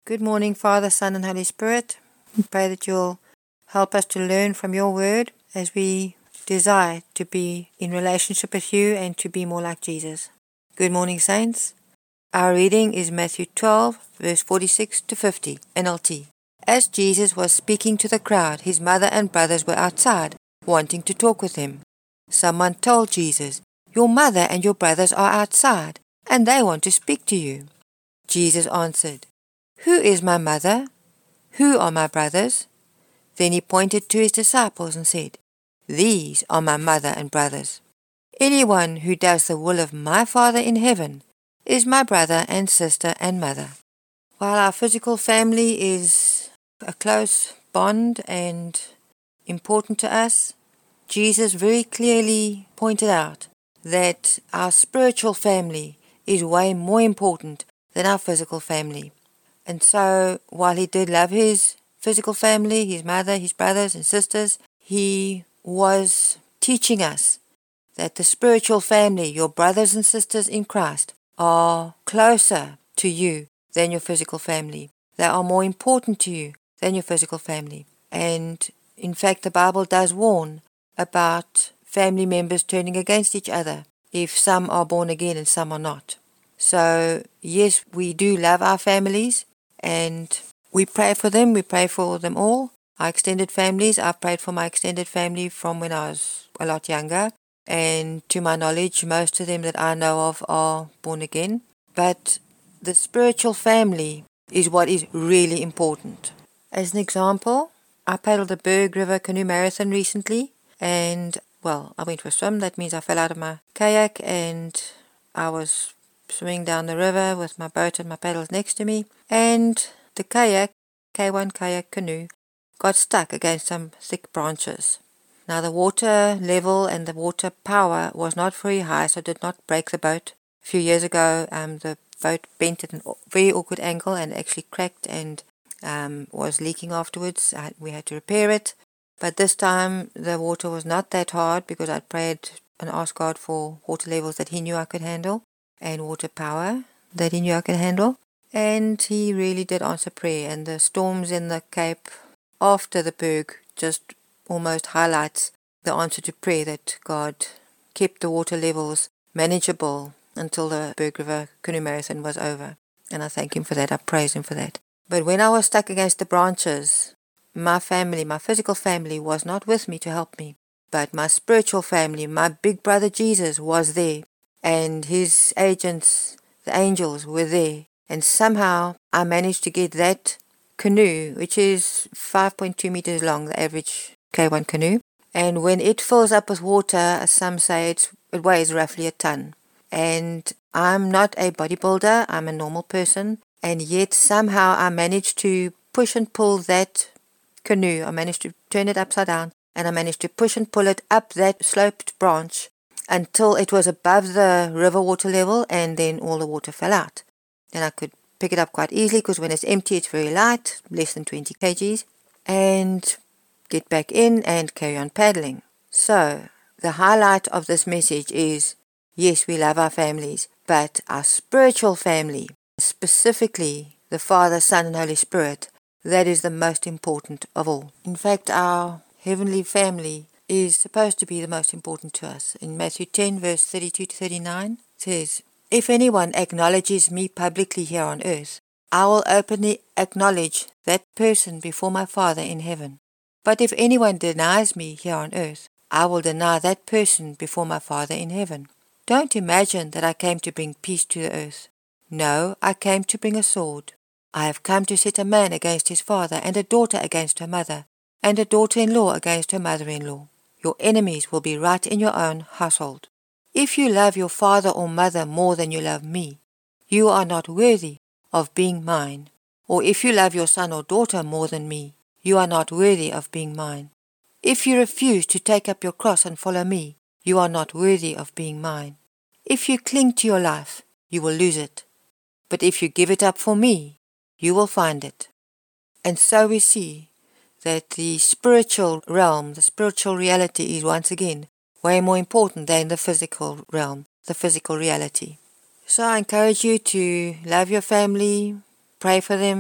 Good morning, Father, Son, and Holy Spirit. We pray that you'll help us to learn from your word as we desire to be in relationship with you and to be more like Jesus. Good morning, saints. Our reading is Matthew 12, verse 46 to 50, NLT. As Jesus was speaking to the crowd, his mother and brothers were outside, wanting to talk with him. Someone told Jesus, "Your mother and your brothers are outside, and they want to speak to you." Jesus answered, "Who is my mother? Who are my brothers?" Then he pointed to his disciples and said, "These are my mother and brothers. Anyone who does the will of my Father in heaven is my brother and sister and mother." While our physical family is a close bond and important to us, Jesus very clearly pointed out that our spiritual family is way more important than our physical family. And so, while he did love his physical family, his mother, his brothers and sisters, he was teaching us that the spiritual family, your brothers and sisters in Christ, are closer to you than your physical family. They are more important to you than your physical family. And in fact, the Bible does warn about family members turning against each other if some are born again and some are not. So, yes, we do love our families, and we pray for them. We pray for them all. Our extended families, I've prayed for my extended family from when I was a lot younger. And to my knowledge, most of them that I know of are born again. But the spiritual family is what is really important. As an example, I paddled the Berg River Canoe Marathon recently. And, well, I went for a swim. That means I fell out of my kayak and I was swimming down the river with my boat and my paddles next to me, and the kayak, K1 kayak canoe, got stuck against some thick branches. Now the water level and the water power was not very high, so did not break the boat. A few years ago, the boat bent at a very awkward angle and actually cracked and was leaking afterwards. We had to repair it. But this time the water was not that hard because I'd prayed and asked God for water levels that he knew I could handle and water power that he knew I could handle. And he really did answer prayer. And the storms in the Cape after the Berg just almost highlights the answer to prayer, that God kept the water levels manageable until the Berg River Canoe Marathon was over. And I thank him for that. I praise him for that. But when I was stuck against the branches, my family, my physical family, was not with me to help me. But my spiritual family, my big brother Jesus, was there. And his agents, the angels, were there. And somehow I managed to get that canoe, which is 5.2 meters long, the average K1 canoe. And when it fills up with water, some say it weighs roughly a ton. And I'm not a bodybuilder, I'm a normal person. And yet somehow I managed to push and pull that canoe. I managed to turn it upside down, and I managed to push and pull it up that sloped branch until it was above the river water level, and then all the water fell out. Then I could pick it up quite easily because when it's empty it's very light, less than 20 kgs, and get back in and carry on paddling. So, the highlight of this message is, yes, we love our families, but our spiritual family, specifically the Father, Son and Holy Spirit, that is the most important of all. In fact, our heavenly family is supposed to be the most important to us. In Matthew 10, verse 32 to 39, it says, "If anyone acknowledges me publicly here on earth, I will openly acknowledge that person before my Father in heaven. But if anyone denies me here on earth, I will deny that person before my Father in heaven. Don't imagine that I came to bring peace to the earth. No, I came to bring a sword. I have come to set a man against his father, and a daughter against her mother, and a daughter-in-law against her mother-in-law. Your enemies will be right in your own household. If you love your father or mother more than you love me, you are not worthy of being mine. Or if you love your son or daughter more than me, you are not worthy of being mine. If you refuse to take up your cross and follow me, you are not worthy of being mine. If you cling to your life, you will lose it. But if you give it up for me, you will find it." And so we see that the spiritual realm, the spiritual reality is once again way more important than the physical realm, the physical reality. So I encourage you to love your family, pray for them,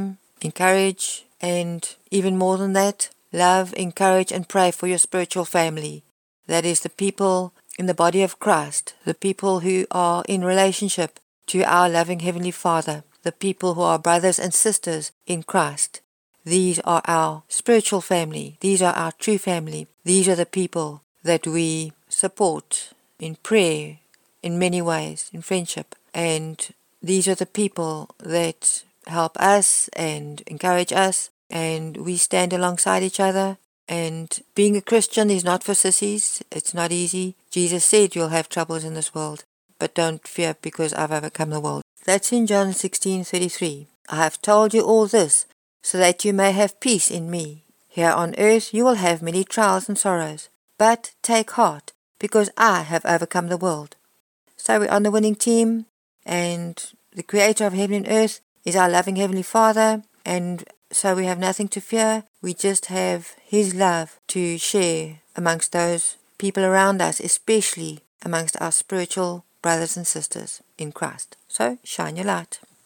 encourage, and even more than that, love, encourage, and pray for your spiritual family. That is the people in the body of Christ, the people who are in relationship to our loving Heavenly Father, the people who are brothers and sisters in Christ. These are our spiritual family. These are our true family. These are the people that we support in prayer, in many ways, in friendship. And these are the people that help us and encourage us, and we stand alongside each other. And being a Christian is not for sissies. It's not easy. Jesus said you'll have troubles in this world, but don't fear because I've overcome the world. That's in John 16:33. I have told you all this so that you may have peace in me. Here on earth you will have many trials and sorrows, but take heart because I have overcome the world. So we're on the winning team, and the creator of heaven and earth is our loving Heavenly Father, and so we have nothing to fear. We just have His love to share amongst those people around us, especially amongst our spiritual brothers and sisters in Christ. So shine your light.